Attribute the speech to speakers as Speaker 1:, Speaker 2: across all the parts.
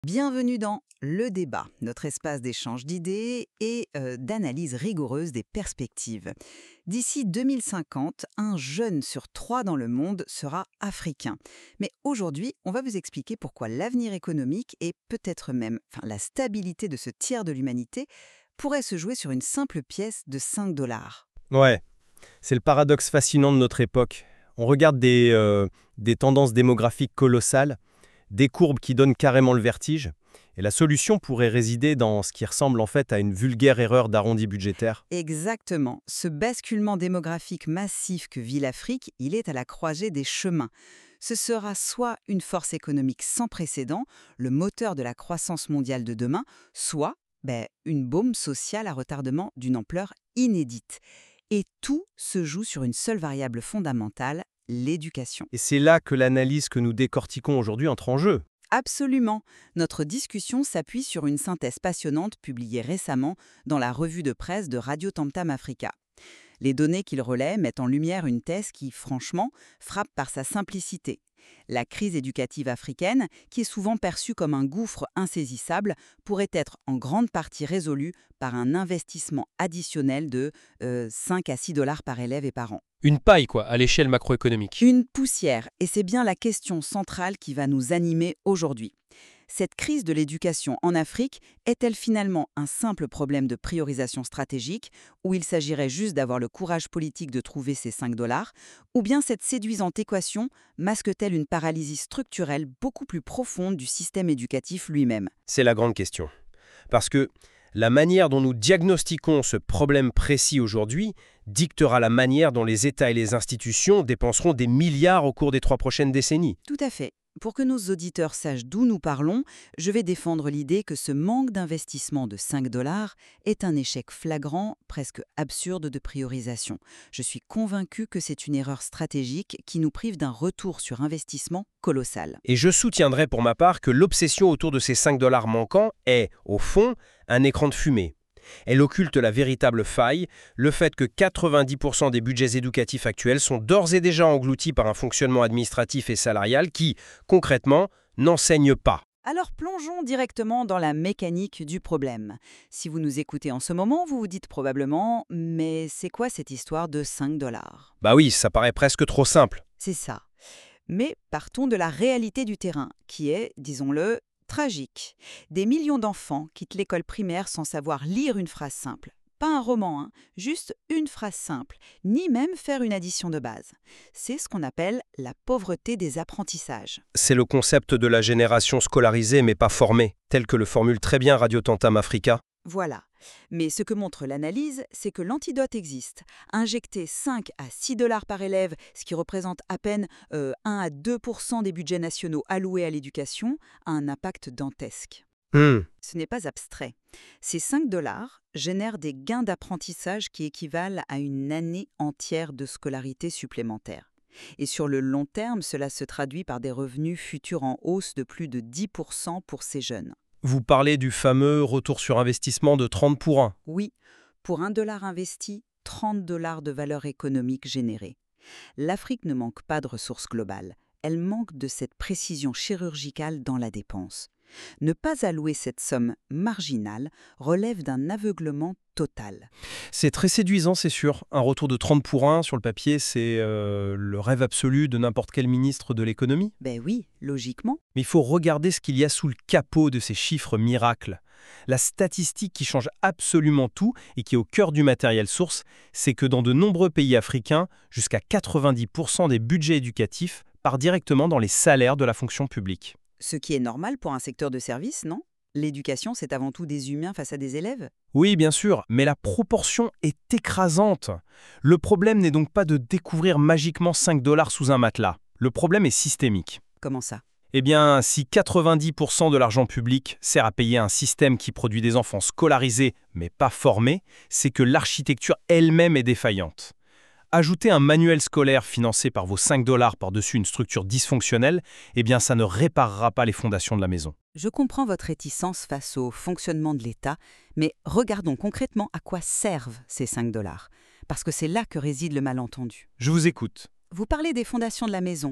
Speaker 1: Bienvenue dans Le Débat, notre espace d'échange d'idées et d'analyse rigoureuse des perspectives. D'ici 2050, un jeune sur 3 dans le monde sera africain. Mais aujourd'hui, on va vous expliquer pourquoi l'avenir économique et peut-être même la stabilité de ce tiers de l'humanité pourrait se jouer sur une simple pièce de 5 dollars.
Speaker 2: Ouais, c'est le paradoxe fascinant de notre époque. On regarde des tendances démographiques colossales, des courbes qui donnent carrément le vertige, et la solution pourrait résider dans ce qui ressemble en fait à une vulgaire erreur d'arrondi budgétaire.
Speaker 1: Exactement. Ce basculement démographique massif que vit l'Afrique, il est à la croisée des chemins. Ce sera soit une force économique sans précédent, le moteur de la croissance mondiale de demain, soit une bombe sociale à retardement d'une ampleur inédite. Et tout se joue sur une seule variable fondamentale, l'éducation.
Speaker 2: Et c'est là que l'analyse que nous décortiquons aujourd'hui entre en jeu.
Speaker 1: Absolument. Notre discussion s'appuie sur une synthèse passionnante publiée récemment dans la revue de presse de Radio Tam Tam Africa. Les données qu'il relaie mettent en lumière une thèse qui, franchement, frappe par sa simplicité. La crise éducative africaine, qui est souvent perçue comme un gouffre insaisissable, pourrait être en grande partie résolue par un investissement additionnel de 5 à 6 dollars par élève et par an.
Speaker 3: Une paille, quoi, à l'échelle macroéconomique.
Speaker 1: Une poussière, et c'est bien la question centrale qui va nous animer aujourd'hui. Cette crise de l'éducation en Afrique est-elle finalement un simple problème de priorisation stratégique, où il s'agirait juste d'avoir le courage politique de trouver ces 5 dollars, ou bien cette séduisante équation masque-t-elle une paralysie structurelle beaucoup plus profonde du système éducatif lui-même ?
Speaker 2: C'est la grande question. Parce que la manière dont nous diagnostiquons ce problème précis aujourd'hui dictera la manière dont les États et les institutions dépenseront des milliards au cours des 3 prochaines décennies.
Speaker 1: Tout à fait. Pour que nos auditeurs sachent d'où nous parlons, je vais défendre l'idée que ce manque d'investissement de 5 dollars est un échec flagrant, presque absurde de priorisation. Je suis convaincu que c'est une erreur stratégique qui nous prive d'un retour sur investissement colossal.
Speaker 2: Et je soutiendrai pour ma part que l'obsession autour de ces 5 dollars manquants est, au fond, un écran de fumée. Elle occulte la véritable faille, le fait que 90% des budgets éducatifs actuels sont d'ores et déjà engloutis par un fonctionnement administratif et salarial qui, concrètement, n'enseigne pas.
Speaker 1: Alors plongeons directement dans la mécanique du problème. Si vous nous écoutez en ce moment, vous vous dites probablement « Mais c'est quoi cette histoire de 5 dollars ?»
Speaker 2: Bah oui, ça paraît presque trop simple.
Speaker 1: C'est ça. Mais partons de la réalité du terrain, qui est, disons-le, tragique. Des millions d'enfants quittent l'école primaire sans savoir lire une phrase simple. Pas un roman, juste une phrase simple, ni même faire une addition de base. C'est ce qu'on appelle la pauvreté des apprentissages.
Speaker 2: C'est le concept de la génération scolarisée mais pas formée, tel que le formule très bien Radio Tam Tam Africa.
Speaker 1: Voilà. Mais ce que montre l'analyse, c'est que l'antidote existe. Injecter 5 à 6 dollars par élève, ce qui représente à peine 1 à 2% des budgets nationaux alloués à l'éducation, a un impact dantesque. Ce n'est pas abstrait. Ces 5 dollars génèrent des gains d'apprentissage qui équivalent à une année entière de scolarité supplémentaire. Et sur le long terme, cela se traduit par des revenus futurs en hausse de plus de 10% pour ces jeunes.
Speaker 2: Vous parlez du fameux retour sur investissement de 30 pour 1.
Speaker 1: Oui, pour 1 dollar investi, 30 dollars de valeur économique générée. L'Afrique ne manque pas de ressources globales. Elle manque de cette précision chirurgicale dans la dépense. Ne pas allouer cette somme marginale relève d'un aveuglement total.
Speaker 2: C'est très séduisant, c'est sûr. Un retour de 30 pour 1 sur le papier, c'est le rêve absolu de n'importe quel ministre de l'économie.
Speaker 1: Ben oui, logiquement.
Speaker 2: Mais il faut regarder ce qu'il y a sous le capot de ces chiffres miracles. La statistique qui change absolument tout et qui est au cœur du matériel source, c'est que dans de nombreux pays africains, jusqu'à 90% des budgets éducatifs partent directement dans les salaires de la fonction publique.
Speaker 1: Ce qui est normal pour un secteur de service, non ? L'éducation, c'est avant tout des humains face à des élèves ?
Speaker 2: Oui, bien sûr, mais la proportion est écrasante. Le problème n'est donc pas de découvrir magiquement 5 dollars sous un matelas. Le problème est systémique.
Speaker 1: Comment ça ?
Speaker 2: Eh bien, si 90% de l'argent public sert à payer un système qui produit des enfants scolarisés mais pas formés, c'est que l'architecture elle-même est défaillante. Ajouter un manuel scolaire financé par vos 5 dollars par-dessus une structure dysfonctionnelle, eh bien ça ne réparera pas les fondations de la maison.
Speaker 1: Je comprends votre réticence face au fonctionnement de l'État, mais regardons concrètement à quoi servent ces 5 dollars. Parce que c'est là que réside le malentendu.
Speaker 2: Je vous écoute.
Speaker 1: Vous parlez des fondations de la maison,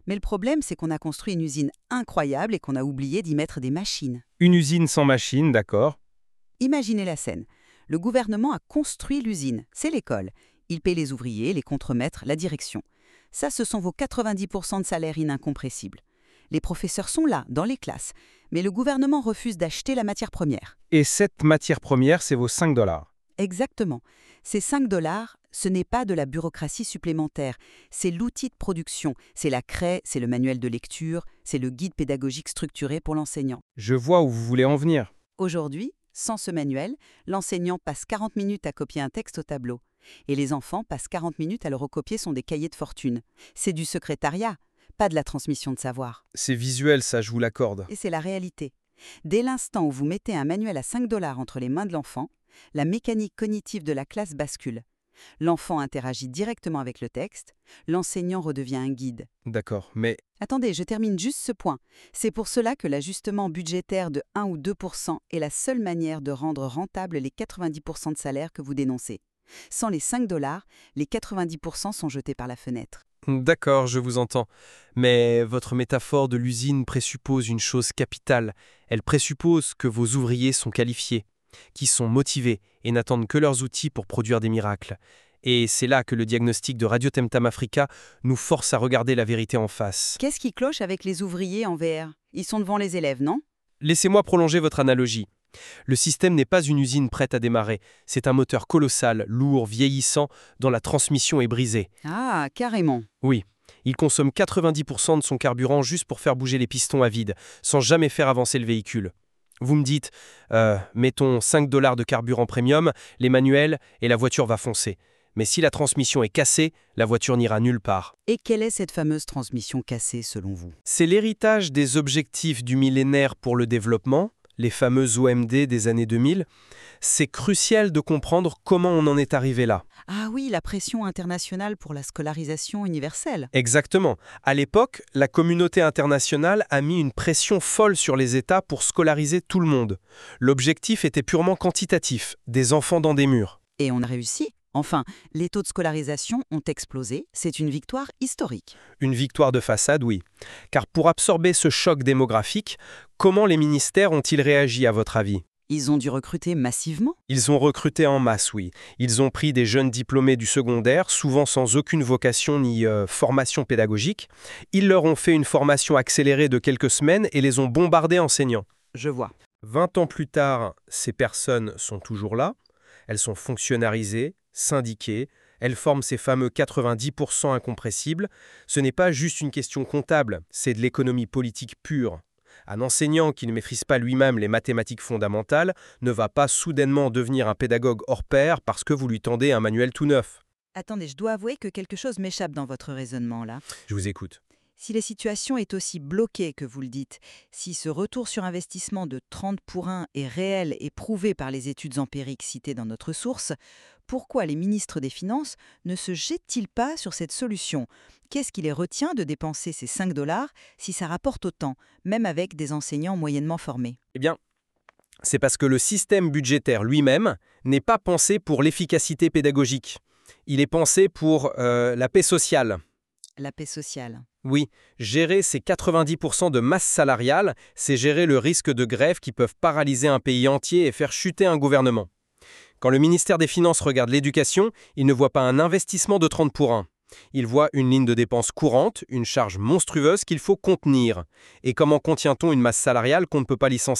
Speaker 1: Mais le problème, c'est qu'on a construit une usine incroyable et qu'on a oublié d'y mettre des machines.
Speaker 2: Une usine sans machine, d'accord.
Speaker 1: Imaginez la scène. Le gouvernement a construit l'usine, c'est l'école. Il paie les ouvriers, les contremaîtres, la direction. Ça, ce sont vos 90% de salaire incompressibles. Les professeurs sont là, dans les classes, mais le gouvernement refuse d'acheter la matière première.
Speaker 2: Et cette matière première, c'est vos 5 $.
Speaker 1: Exactement. Ces 5 $, ce n'est pas de la bureaucratie supplémentaire, c'est l'outil de production, c'est la craie, c'est le manuel de lecture, c'est le guide pédagogique structuré pour l'enseignant.
Speaker 2: Je vois où vous voulez en venir.
Speaker 1: Aujourd'hui, sans ce manuel, l'enseignant passe 40 minutes à copier un texte au tableau. Et les enfants passent 40 minutes à le recopier sur des cahiers de fortune. C'est du secrétariat, pas de la transmission de savoir.
Speaker 2: C'est visuel, ça, je vous l'accorde.
Speaker 1: Et c'est la réalité. Dès l'instant où vous mettez un manuel à 5 $ entre les mains de l'enfant, la mécanique cognitive de la classe bascule. L'enfant interagit directement avec le texte, l'enseignant redevient un guide.
Speaker 2: D'accord, mais
Speaker 1: Attendez, je termine juste ce point. C'est pour cela que l'ajustement budgétaire de 1 ou 2% est la seule manière de rendre rentables les 90% de salaire que vous dénoncez. Sans les 5 $, les 90% sont jetés par la fenêtre.
Speaker 2: d'accord, je vous entends. Mais votre métaphore de l'usine présuppose une chose capitale. Elle présuppose que vos ouvriers sont qualifiés, qui sont motivés et n'attendent que leurs outils pour produire des miracles. Et c'est là que le diagnostic de Radio Temtam Africa nous force à regarder la vérité en face.
Speaker 1: Qu'est-ce qui cloche avec les ouvriers en VR? Ils sont devant les élèves, non?
Speaker 2: Laissez-moi prolonger votre analogie. Le système n'est pas une usine prête à démarrer, c'est un moteur colossal, lourd, vieillissant, dont la transmission est brisée.
Speaker 1: Ah, carrément.
Speaker 2: Oui, il consomme 90% de son carburant juste pour faire bouger les pistons à vide, sans jamais faire avancer le véhicule. Vous me dites, mettons 5 $ de carburant premium, les manuels, et la voiture va foncer. Mais si la transmission est cassée, la voiture n'ira nulle part.
Speaker 1: Et quelle est cette fameuse transmission cassée selon vous?
Speaker 2: C'est l'héritage des objectifs du millénaire pour le développement, les fameux OMD des années 2000. C'est crucial de comprendre comment on en est arrivé là.
Speaker 1: Ah oui, la pression internationale pour la scolarisation universelle.
Speaker 2: Exactement. À l'époque, la communauté internationale a mis une pression folle sur les États pour scolariser tout le monde. L'objectif était purement quantitatif, des enfants dans des murs.
Speaker 1: Et on a réussi. Enfin, les taux de scolarisation ont explosé. C'est une victoire historique.
Speaker 2: Une victoire de façade, oui. Car pour absorber ce choc démographique, comment les ministères ont-ils réagi à votre avis ?
Speaker 1: Ils ont dû recruter massivement.
Speaker 2: Ils ont recruté en masse, oui. Ils ont pris des jeunes diplômés du secondaire, souvent sans aucune vocation ni formation pédagogique. Ils leur ont fait une formation accélérée de quelques semaines et les ont bombardés enseignants.
Speaker 1: Je vois.
Speaker 2: 20 ans plus tard, ces personnes sont toujours là. Elles sont fonctionnalisées, syndiquées. Elles forment ces fameux 90% incompressibles. Ce n'est pas juste une question comptable, c'est de l'économie politique pure. Un enseignant qui ne maîtrise pas lui-même les mathématiques fondamentales ne va pas soudainement devenir un pédagogue hors pair parce que vous lui tendez un manuel tout neuf.
Speaker 1: Attendez, je dois avouer que quelque chose m'échappe dans votre raisonnement là.
Speaker 2: Je vous écoute.
Speaker 1: Si la situation est aussi bloquée que vous le dites, si ce retour sur investissement de 30 pour 1 est réel et prouvé par les études empiriques citées dans notre source, pourquoi les ministres des Finances ne se jettent-ils pas sur cette solution? Qu'est-ce qui les retient de dépenser ces 5 $ si ça rapporte autant, même avec des enseignants moyennement formés?
Speaker 2: Eh bien, c'est parce que le système budgétaire lui-même n'est pas pensé pour l'efficacité pédagogique. Il est pensé pour la paix sociale.
Speaker 1: La paix sociale.
Speaker 2: Oui, gérer ces 90% de masse salariale, c'est gérer le risque de grève qui peuvent paralyser un pays entier et faire chuter un gouvernement. Quand le ministère des Finances regarde l'éducation, il ne voit pas un investissement de 30 pour 1. Il voit une ligne de dépenses courante, une charge monstrueuse qu'il faut contenir. Et comment contient-on une masse salariale qu'on ne peut pas licencier ?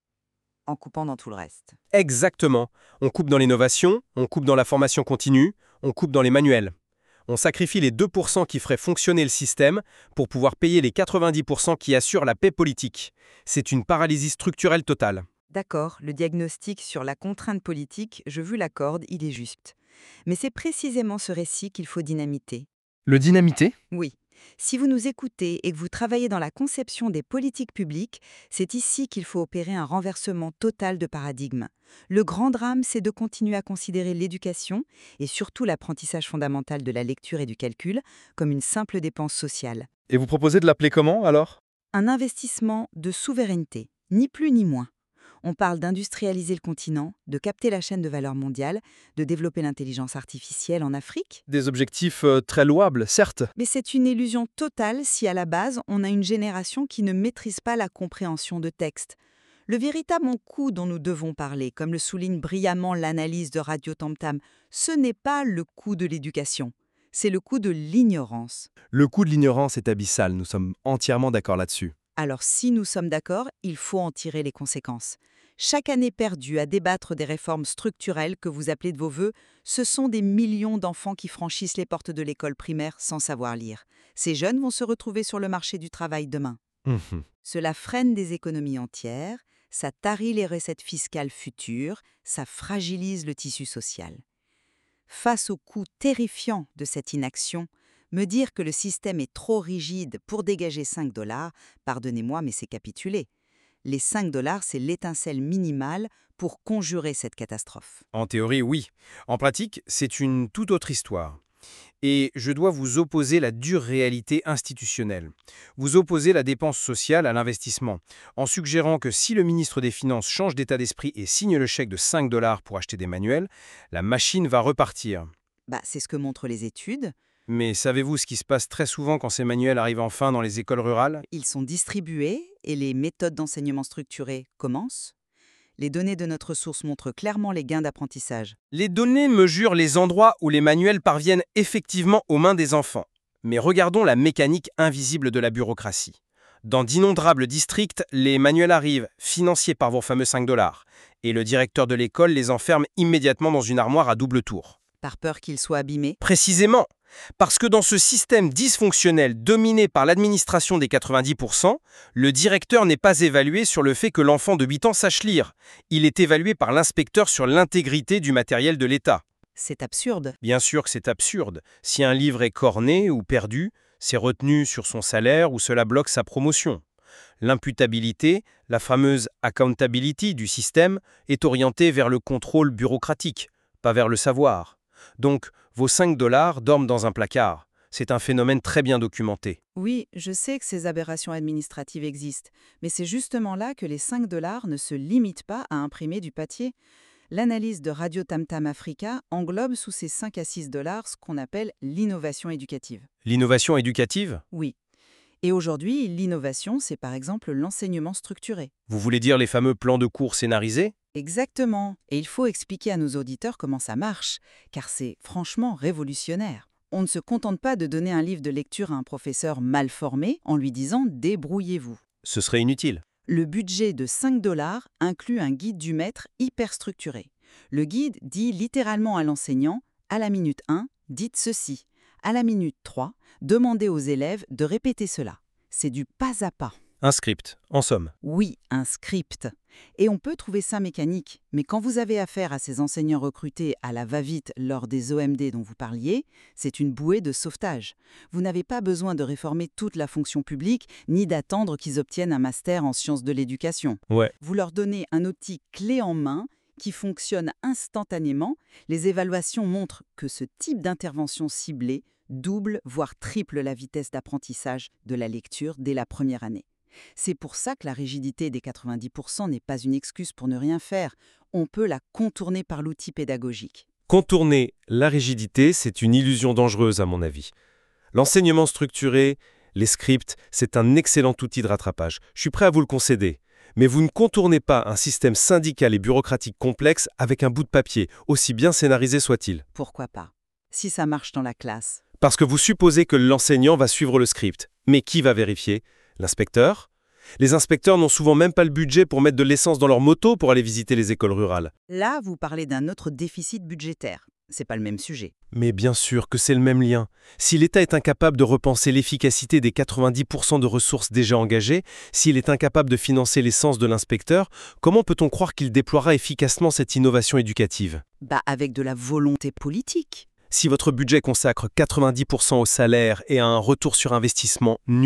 Speaker 1: En coupant dans tout le reste.
Speaker 2: Exactement. On coupe dans l'innovation, on coupe dans la formation continue, on coupe dans les manuels. On sacrifie les 2% qui feraient fonctionner le système pour pouvoir payer les 90% qui assurent la paix politique. C'est une paralysie structurelle totale.
Speaker 1: D'accord, le diagnostic sur la contrainte politique, je vous l'accorde, il est juste. Mais c'est précisément ce récit qu'il faut dynamiter.
Speaker 2: Le dynamiter ?
Speaker 1: Oui. Si vous nous écoutez et que vous travaillez dans la conception des politiques publiques, c'est ici qu'il faut opérer un renversement total de paradigme. Le grand drame, c'est de continuer à considérer l'éducation, et surtout l'apprentissage fondamental de la lecture et du calcul, comme une simple dépense sociale.
Speaker 2: Et vous proposez de l'appeler comment alors ?
Speaker 1: Un investissement de souveraineté, ni plus ni moins. On parle d'industrialiser le continent, de capter la chaîne de valeur mondiale, de développer l'intelligence artificielle en Afrique.
Speaker 2: Des objectifs très louables, certes.
Speaker 1: Mais c'est une illusion totale si à la base, on a une génération qui ne maîtrise pas la compréhension de texte. Le véritable coût dont nous devons parler, comme le souligne brillamment l'analyse de Radio Tam Tam, ce n'est pas le coût de l'éducation, c'est le coût de l'ignorance.
Speaker 2: Le coût de l'ignorance est abyssal, nous sommes entièrement d'accord là-dessus.
Speaker 1: Alors si nous sommes d'accord, il faut en tirer les conséquences. Chaque année perdue à débattre des réformes structurelles que vous appelez de vos vœux, ce sont des millions d'enfants qui franchissent les portes de l'école primaire sans savoir lire. Ces jeunes vont se retrouver sur le marché du travail demain. Cela freine des économies entières, ça tarit les recettes fiscales futures, ça fragilise le tissu social. Face au coût terrifiant de cette inaction, me dire que le système est trop rigide pour dégager 5 $, pardonnez-moi mais c'est capituler. Les 5 $, c'est l'étincelle minimale pour conjurer cette catastrophe.
Speaker 2: En théorie, oui. En pratique, c'est une toute autre histoire. Et je dois vous opposer la dure réalité institutionnelle. Vous opposez la dépense sociale à l'investissement, en suggérant que si le ministre des Finances change d'état d'esprit et signe le chèque de 5 $ pour acheter des manuels, la machine va repartir.
Speaker 1: C'est ce que montrent les études.
Speaker 2: Mais savez-vous ce qui se passe très souvent quand ces manuels arrivent enfin dans les écoles rurales?
Speaker 1: Ils sont distribués et les méthodes d'enseignement structuré commencent. Les données de notre source montrent clairement les gains d'apprentissage.
Speaker 2: Les données mesurent les endroits où les manuels parviennent effectivement aux mains des enfants. Mais regardons la mécanique invisible de la bureaucratie. Dans d'innombrables districts, les manuels arrivent, financiés par vos fameux 5 $, et le directeur de l'école les enferme immédiatement dans une armoire à double tour.
Speaker 1: Par peur qu'ils soient abîmés.
Speaker 2: Précisément, parce que dans ce système dysfonctionnel dominé par l'administration des 90%, le directeur n'est pas évalué sur le fait que l'enfant de 8 ans sache lire. Il est évalué par l'inspecteur sur l'intégrité du matériel de l'État.
Speaker 1: C'est absurde.
Speaker 2: Bien sûr que c'est absurde. Si un livre est corné ou perdu, c'est retenu sur son salaire ou cela bloque sa promotion. L'imputabilité, la fameuse accountability du système, est orientée vers le contrôle bureaucratique, pas vers le savoir. Donc, vos 5 $ dorment dans un placard. C'est un phénomène très bien documenté.
Speaker 1: Oui, je sais que ces aberrations administratives existent, mais c'est justement là que les 5 $ ne se limitent pas à imprimer du papier. L'analyse de Radio Tam Tam Africa englobe sous ces 5 à 6 $ ce qu'on appelle l'innovation éducative.
Speaker 2: L'innovation éducative?
Speaker 1: Oui. Et aujourd'hui, l'innovation, c'est par exemple l'enseignement structuré.
Speaker 2: Vous voulez dire les fameux plans de cours scénarisés?
Speaker 1: Exactement. Et il faut expliquer à nos auditeurs comment ça marche, car c'est franchement révolutionnaire. On ne se contente pas de donner un livre de lecture à un professeur mal formé en lui disant « débrouillez-vous ».
Speaker 2: Ce serait inutile.
Speaker 1: Le budget de 5 $ inclut un guide du maître hyper structuré. Le guide dit littéralement à l'enseignant « à la minute 1, dites ceci ». À la minute 3, demandez aux élèves de répéter cela. C'est du pas à pas.
Speaker 2: Un script, en somme.
Speaker 1: Oui, un script. Et on peut trouver ça mécanique, mais quand vous avez affaire à ces enseignants recrutés à la va-vite lors des OMD dont vous parliez, c'est une bouée de sauvetage. Vous n'avez pas besoin de réformer toute la fonction publique, ni d'attendre qu'ils obtiennent un master en sciences de l'éducation.
Speaker 2: Ouais.
Speaker 1: Vous leur donnez un outil clé en main qui fonctionne instantanément. Les évaluations montrent que ce type d'intervention ciblée double, voire triple la vitesse d'apprentissage de la lecture dès la première année. C'est pour ça que la rigidité des 90% n'est pas une excuse pour ne rien faire. On peut la contourner par l'outil pédagogique.
Speaker 4: Contourner la rigidité, c'est une illusion dangereuse à mon avis. L'enseignement structuré, les scripts, c'est un excellent outil de rattrapage. Je suis prêt à vous le concéder. Mais vous ne contournez pas un système syndical et bureaucratique complexe avec un bout de papier, aussi bien scénarisé soit-il.
Speaker 1: Pourquoi pas? Si ça marche dans la classe.
Speaker 4: Parce que vous supposez que l'enseignant va suivre le script. Mais qui va vérifier? L'inspecteur? Les inspecteurs n'ont souvent même pas le budget pour mettre de l'essence dans leur moto pour aller visiter les écoles rurales.
Speaker 1: Là, vous parlez d'un autre déficit budgétaire. C'est pas le même sujet.
Speaker 4: Mais bien sûr que c'est le même lien. Si l'État est incapable de repenser l'efficacité des 90% de ressources déjà engagées, s'il est incapable de financer l'essence de l'inspecteur, comment peut-on croire qu'il déploiera efficacement cette innovation éducative?
Speaker 1: Avec de la volonté politique.
Speaker 4: Si votre budget consacre 90% au salaire et à un retour sur investissement nul,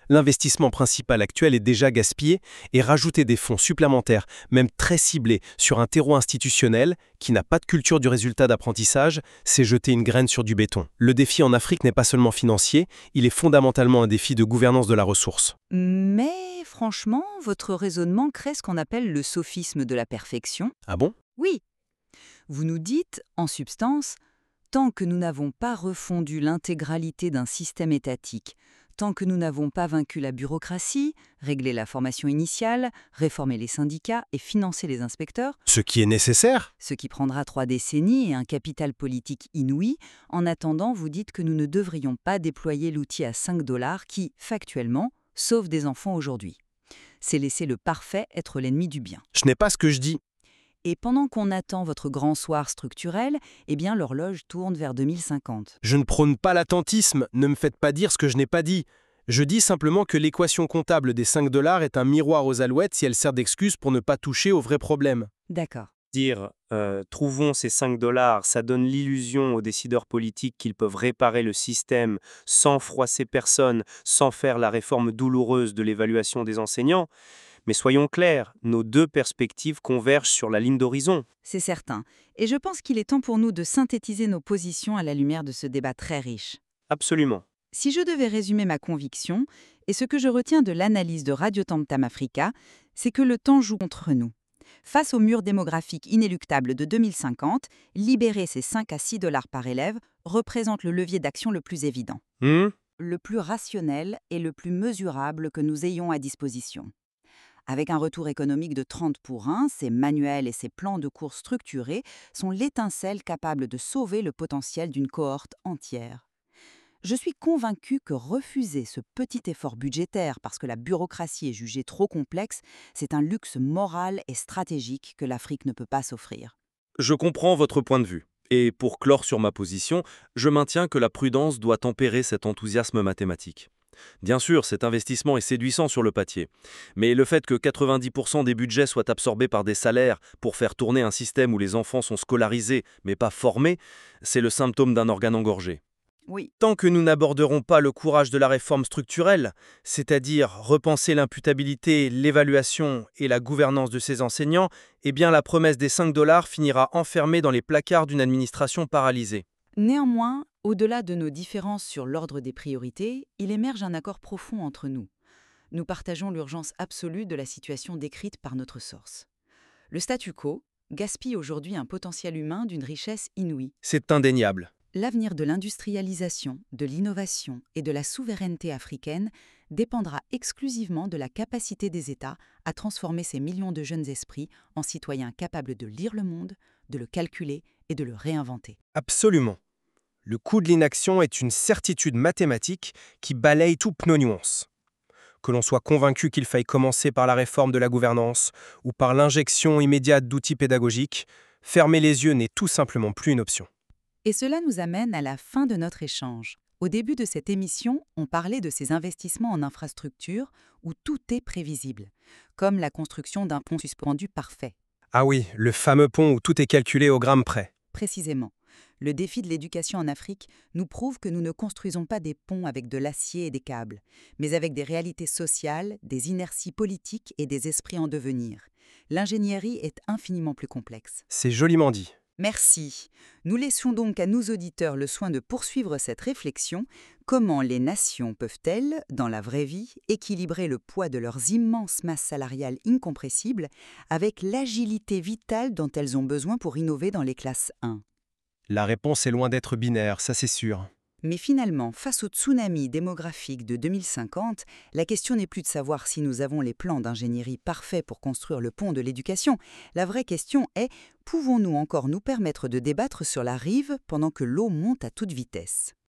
Speaker 2: L'investissement principal actuel est déjà gaspillé et rajouter des fonds supplémentaires, même très ciblés, sur un terreau institutionnel qui n'a pas de culture du résultat d'apprentissage, c'est jeter une graine sur du béton. Le défi en Afrique n'est pas seulement financier, il est fondamentalement un défi de gouvernance de la ressource.
Speaker 1: Mais franchement, votre raisonnement crée ce qu'on appelle le sophisme de la perfection.
Speaker 2: Ah bon?
Speaker 1: Oui. Vous nous dites, en substance, tant que nous n'avons pas refondu l'intégralité d'un système étatique, tant que nous n'avons pas vaincu la bureaucratie, réglé la formation initiale, réformé les syndicats et financé les inspecteurs,
Speaker 2: Ce qui est nécessaire?
Speaker 1: ce qui prendra 3 décennies et un capital politique inouï, en attendant, vous dites que nous ne devrions pas déployer l'outil à 5 $ qui, factuellement, sauve des enfants aujourd'hui. C'est laisser le parfait être l'ennemi du bien.
Speaker 2: Ce n'est pas ce que je dis.
Speaker 1: Et pendant qu'on attend votre grand soir structurel, eh bien l'horloge tourne vers 2050.
Speaker 2: Je ne prône pas l'attentisme, ne me faites pas dire ce que je n'ai pas dit. Je dis simplement que l'équation comptable des 5 $ est un miroir aux alouettes si elle sert d'excuse pour ne pas toucher aux vrais problèmes.
Speaker 1: D'accord.
Speaker 5: Dire trouvons ces 5 $, ça donne l'illusion aux décideurs politiques qu'ils peuvent réparer le système sans froisser personne, sans faire la réforme douloureuse de l'évaluation des enseignants. Mais soyons clairs, nos deux perspectives convergent sur la ligne d'horizon.
Speaker 1: C'est certain. Et je pense qu'il est temps pour nous de synthétiser nos positions à la lumière de ce débat très riche.
Speaker 5: Absolument.
Speaker 1: Si je devais résumer ma conviction, et ce que je retiens de l'analyse de Radio Tam Tam Africa, c'est que le temps joue contre nous. Face au mur démographique inéluctable de 2050, libérer ces 5 à 6 $ par élève représente le levier d'action le plus évident, le plus rationnel et le plus mesurable que nous ayons à disposition. Avec un retour économique de 30 pour 1, ces manuels et ces plans de cours structurés sont l'étincelle capable de sauver le potentiel d'une cohorte entière. Je suis convaincue que refuser ce petit effort budgétaire parce que la bureaucratie est jugée trop complexe, c'est un luxe moral et stratégique que l'Afrique ne peut pas s'offrir.
Speaker 4: Je comprends votre point de vue. Et pour clore sur ma position, je maintiens que la prudence doit tempérer cet enthousiasme mathématique. Bien sûr, cet investissement est séduisant sur le papier, mais le fait que 90% des budgets soient absorbés par des salaires pour faire tourner un système où les enfants sont scolarisés mais pas formés, c'est le symptôme d'un organe engorgé.
Speaker 1: Oui.
Speaker 2: Tant que nous n'aborderons pas le courage de la réforme structurelle, c'est-à-dire repenser l'imputabilité, l'évaluation et la gouvernance de ces enseignants, eh bien la promesse des 5 $ finira enfermée dans les placards d'une administration paralysée.
Speaker 1: Néanmoins, au-delà de nos différences sur l'ordre des priorités, il émerge un accord profond entre nous. Nous partageons l'urgence absolue de la situation décrite par notre source. Le statu quo gaspille aujourd'hui un potentiel humain d'une richesse inouïe.
Speaker 2: C'est indéniable.
Speaker 1: L'avenir de l'industrialisation, de l'innovation et de la souveraineté africaine dépendra exclusivement de la capacité des États à transformer ces millions de jeunes esprits en citoyens capables de lire le monde, de le calculer et de le réinventer.
Speaker 2: Absolument. Le coût de l'inaction est une certitude mathématique qui balaye toutes nos nuances. Que l'on soit convaincu qu'il faille commencer par la réforme de la gouvernance ou par l'injection immédiate d'outils pédagogiques, fermer les yeux n'est tout simplement plus une option.
Speaker 1: Et cela nous amène à la fin de notre échange. Au début de cette émission, on parlait de ces investissements en infrastructure où tout est prévisible, comme la construction d'un pont suspendu parfait.
Speaker 2: Ah oui, le fameux pont où tout est calculé au gramme près.
Speaker 1: Précisément. Le défi de l'éducation en Afrique nous prouve que nous ne construisons pas des ponts avec de l'acier et des câbles, mais avec des réalités sociales, des inerties politiques et des esprits en devenir. L'ingénierie est infiniment plus complexe.
Speaker 2: C'est joliment dit.
Speaker 1: Merci. Nous laissions donc à nos auditeurs le soin de poursuivre cette réflexion. Comment les nations peuvent-elles, dans la vraie vie, équilibrer le poids de leurs immenses masses salariales incompressibles avec l'agilité vitale dont elles ont besoin pour innover dans les classes 1 ?
Speaker 2: La réponse est loin d'être binaire, ça c'est sûr.
Speaker 1: Mais finalement, face au tsunami démographique de 2050, la question n'est plus de savoir si nous avons les plans d'ingénierie parfaits pour construire le pont de l'éducation. La vraie question est, pouvons-nous encore nous permettre de débattre sur la rive pendant que l'eau monte à toute vitesse ?